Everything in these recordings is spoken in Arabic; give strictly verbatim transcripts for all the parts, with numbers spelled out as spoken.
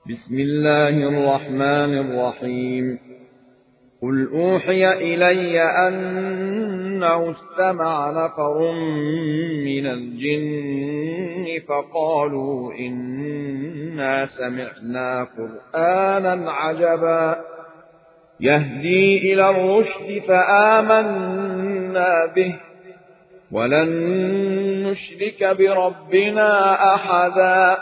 بسم الله الرحمن الرحيم. قل أوحي إلي أنه استمع نفر من الجن فقالوا إنا سمعنا قرآنا عجبا يهدي إلى الرشد فآمنا به ولن نشرك بربنا أحدا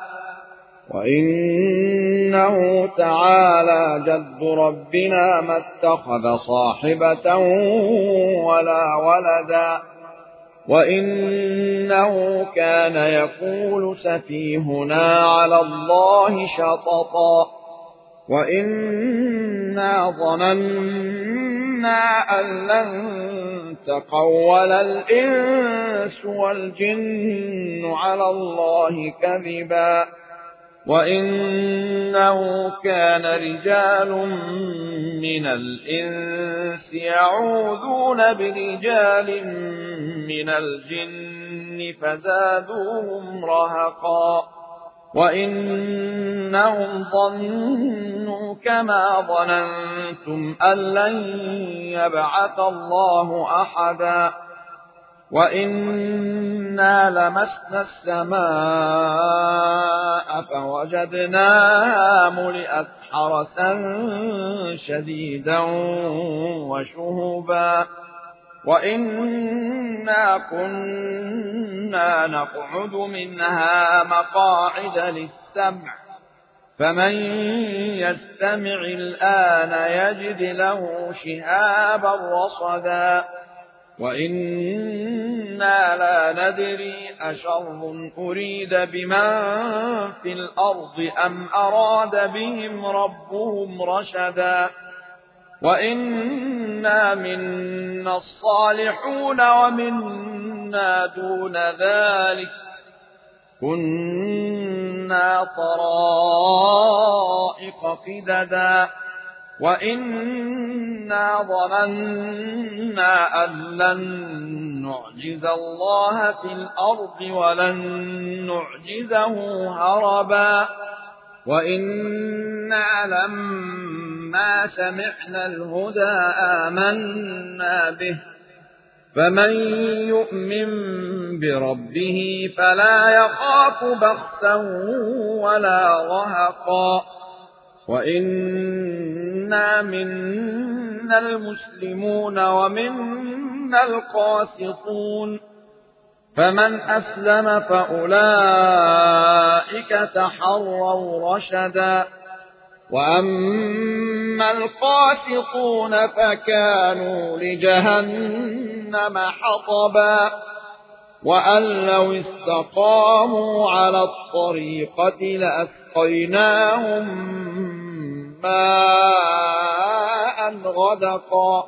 وإنه تعالى جد ربنا ما اتخذ صاحبة ولا ولدا وإنه كان يقول سفيهنا على الله شططا وإنا ظننا أن لن تقول الإنس والجن على الله كذبا وإنه كان رجال من الإنس يعوذون برجال من الجن فزادوهم رهقا وإنهم ظنوا كما ظننتم أن لن يبعث الله أحدا وإنا لمسنا السماء فوجدناها ملئت حرسا شديدا وشهبا وإنا كنا نقعد منها مقاعد للسمع فمن يستمع الآن يجد له شهابا رصدا وإنا لا ندري أشر أريد بمن في الأرض أم أراد بهم ربهم رشدا وإنا منا الصالحون ومنا دون ذلك كنا طرائق قددا وإنا ظننا أن لن نعجز الله في الأرض ولن نعجزه هربا وإنا لما سمعنا الهدى آمنا به فمن يؤمن بربه فلا يخاف بخسا ولا رهقا وإنا منا المسلمون ومنا القاسطون فمن أسلم فأولئك تحروا رشدا وأما القاسطون فكانوا لجهنم حطبا وأن لو استقاموا على الطريقة لأسقيناهم ماء غدقا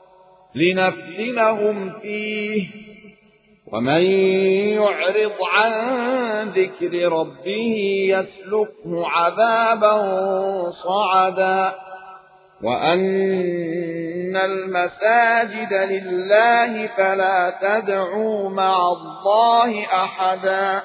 لنفتنهم فيه ومن يعرض عن ذكر ربه يسلكه عذابا صعدا وأن المساجد لله فلا تدعوا مع الله أحدا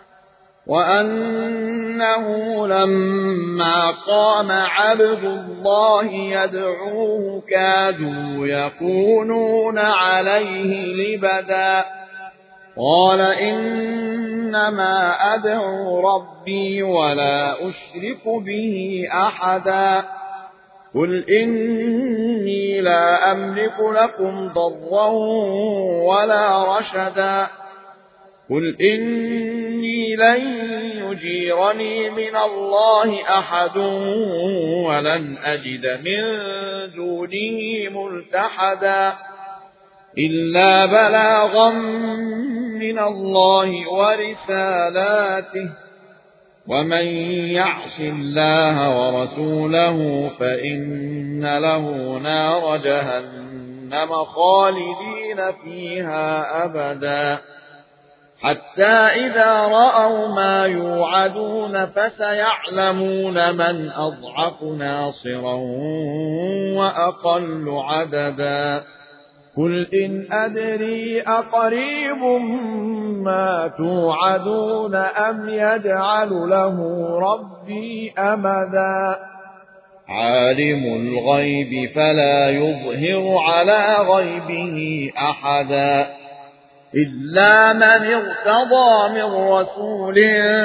وأنه لما قام عبد الله يدعوه كادوا يكونون عليه لبدا قال إنما أدعو ربي ولا أشرك به أحدا قل إني لا أملك لكم ضرا ولا رشدا قل إني لن يجيرني من الله أحد ولن أجد من دونه ملتحدا إلا بلاغا من الله ورسالاته ومن يعص الله ورسوله فإن له نار جهنم خالدين فيها أبدا حتى إذا رأوا ما يوعدون فسيعلمون من أضعف ناصرا وأقل عددا قل إن أدري أقريب ما توعدون أم يجعل له ربي أمدا عالم الغيب فلا يظهر على غيبه أحدا إلا من ارتضى من رسول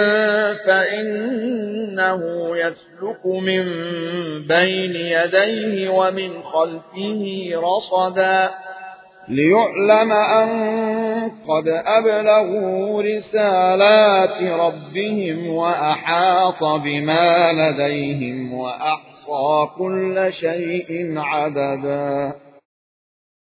فإنه يسلك من بين يديه ومن خلفه رصدا ليعلم أن قد أبلغوا رسالات ربهم وأحاط بما لديهم وأحصى كل شيء عددا.